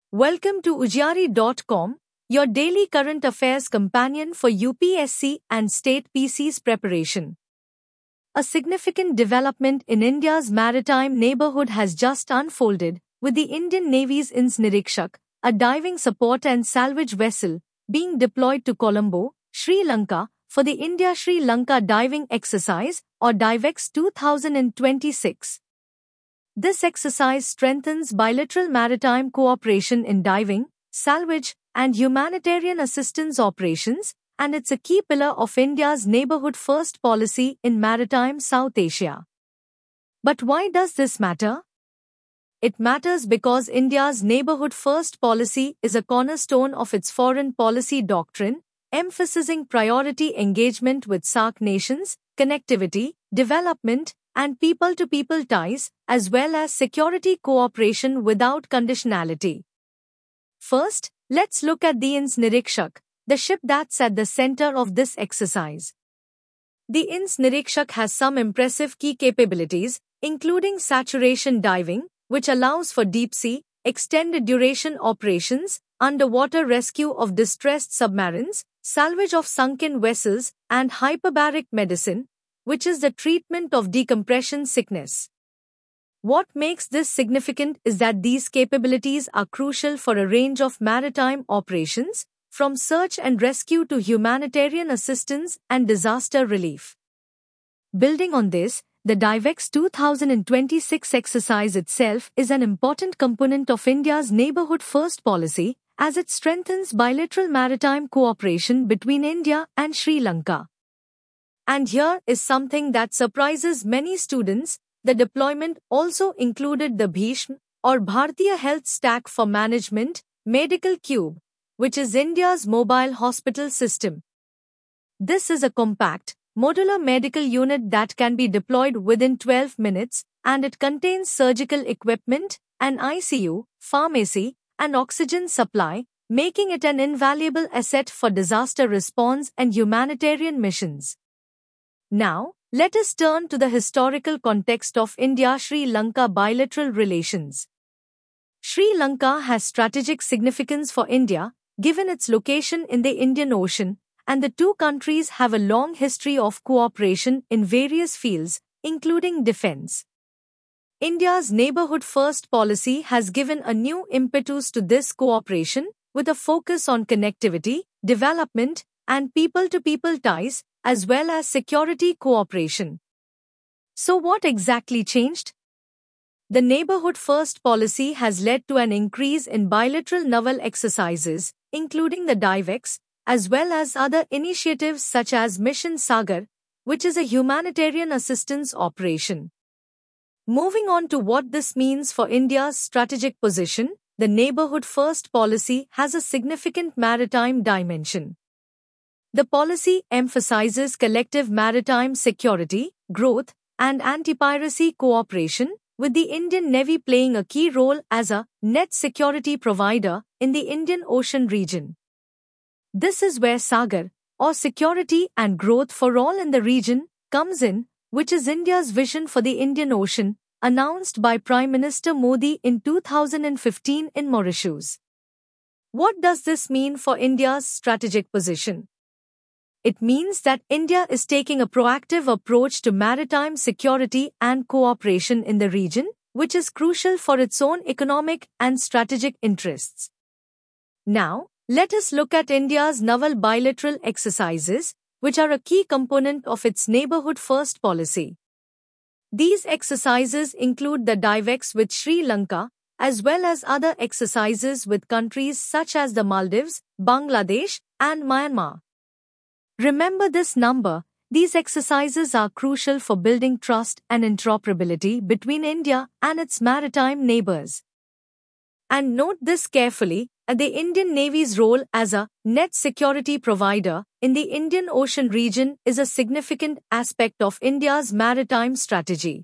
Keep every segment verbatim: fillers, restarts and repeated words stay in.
Welcome to Ujari dot com, your daily current affairs companion for U P S C and state P C's preparation. A significant development in India's maritime neighborhood has just unfolded, with the Indian Navy's I N S Nirikshak, a diving support and salvage vessel, being deployed to Colombo, Sri Lanka, for the India-Sri Lanka Diving Exercise, or DIVEX two thousand twenty-six. This exercise strengthens bilateral maritime cooperation in diving, salvage, and humanitarian assistance operations, and it's a key pillar of India's neighborhood-first policy in maritime South Asia. But why does this matter? It matters because India's neighborhood-first policy is a cornerstone of its foreign policy doctrine, emphasizing priority engagement with SAARC nations, connectivity, development, and people-to-people ties, as well as security cooperation without conditionality. First, let's look at the I N S Nirikshak, the ship that's at the center of this exercise. The I N S Nirikshak has some impressive key capabilities, including saturation diving, which allows for deep-sea, extended-duration operations, underwater rescue of distressed submarines, salvage of sunken vessels, and hyperbaric medicine, which is the treatment of decompression sickness. What makes this significant is that these capabilities are crucial for a range of maritime operations, from search and rescue to humanitarian assistance and disaster relief. Building on this, the DIVEX two thousand twenty-six exercise itself is an important component of India's neighborhood-first policy, as it strengthens bilateral maritime cooperation between India and Sri Lanka. And here is something that surprises many students: the deployment also included the Bhishma, or Bhartiya Health Stack for Management, Medical Cube, which is India's mobile hospital system. This is a compact, modular medical unit that can be deployed within twelve minutes, and it contains surgical equipment, an I C U, pharmacy, and oxygen supply, making it an invaluable asset for disaster response and humanitarian missions. Now, let us turn to the historical context of India-Sri Lanka bilateral relations. Sri Lanka has strategic significance for India, given its location in the Indian Ocean, and the two countries have a long history of cooperation in various fields, including defense. India's neighborhood-first policy has given a new impetus to this cooperation, with a focus on connectivity, development, and people-to-people ties, as well as security cooperation. So what exactly changed? The neighborhood-first policy has led to an increase in bilateral naval exercises, including the DIVEX, as well as other initiatives such as Mission Sagar, which is a humanitarian assistance operation. Moving on to what this means for India's strategic position, the neighborhood-first policy has a significant maritime dimension. The policy emphasizes collective maritime security, growth, and anti-piracy cooperation, with the Indian Navy playing a key role as a net security provider in the Indian Ocean region. This is where Sagar, or Security and Growth for All in the Region, comes in, which is India's vision for the Indian Ocean, announced by Prime Minister Modi in two thousand fifteen in Mauritius. What does this mean for India's strategic position? It means that India is taking a proactive approach to maritime security and cooperation in the region, which is crucial for its own economic and strategic interests. Now, let us look at India's naval bilateral exercises, which are a key component of its neighborhood-first policy. These exercises include the DIVEX with Sri Lanka, as well as other exercises with countries such as the Maldives, Bangladesh, and Myanmar. Remember this number: these exercises are crucial for building trust and interoperability between India and its maritime neighbors. And note this carefully: the Indian Navy's role as a net security provider in the Indian Ocean region is a significant aspect of India's maritime strategy.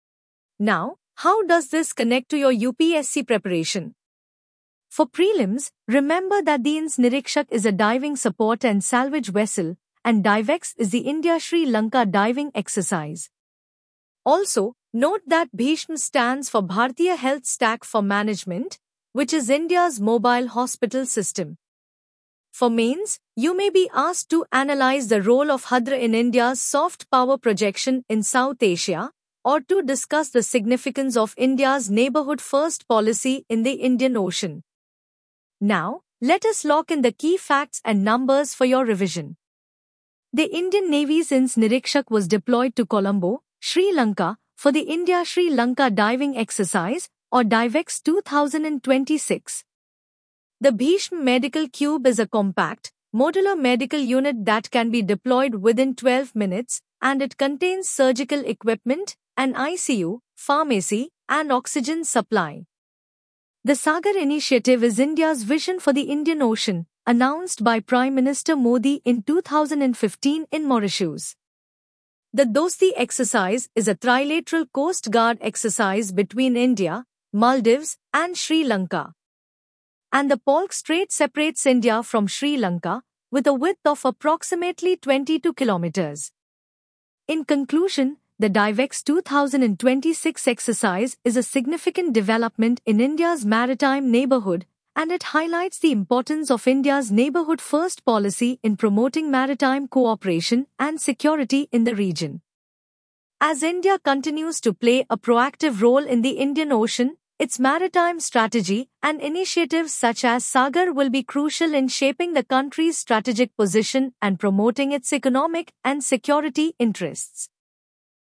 Now, how does this connect to your U P S C preparation? For prelims, remember that the I N S Nirikshak is a diving support and salvage vessel, and DIVEX is the India-Sri Lanka diving exercise. Also, note that Bhishma stands for Bhartiya Health Stack for Management, which is India's mobile hospital system. For mains, you may be asked to analyze the role of Hadra in India's soft power projection in South Asia, or to discuss the significance of India's neighborhood-first policy in the Indian Ocean. Now, let us lock in the key facts and numbers for your revision. The Indian Navy's I N S Nirikshak was deployed to Colombo, Sri Lanka, for the India-Sri Lanka Diving Exercise, or DIVEX two thousand twenty-six. The Bhishma Medical Cube is a compact, modular medical unit that can be deployed within twelve minutes, and it contains surgical equipment, an I C U, pharmacy, and oxygen supply. The Sagar initiative is India's vision for the Indian Ocean, announced by Prime Minister Modi in two thousand fifteen in Mauritius. The Dosti exercise is a trilateral Coast Guard exercise between India, Maldives, and Sri Lanka. And the Palk Strait separates India from Sri Lanka, with a width of approximately twenty-two kilometers. In conclusion, the DIVEX two thousand twenty-six exercise is a significant development in India's maritime neighborhood, and it highlights the importance of India's neighborhood-first policy in promoting maritime cooperation and security in the region. As India continues to play a proactive role in the Indian Ocean, its maritime strategy and initiatives such as Sagar will be crucial in shaping the country's strategic position and promoting its economic and security interests.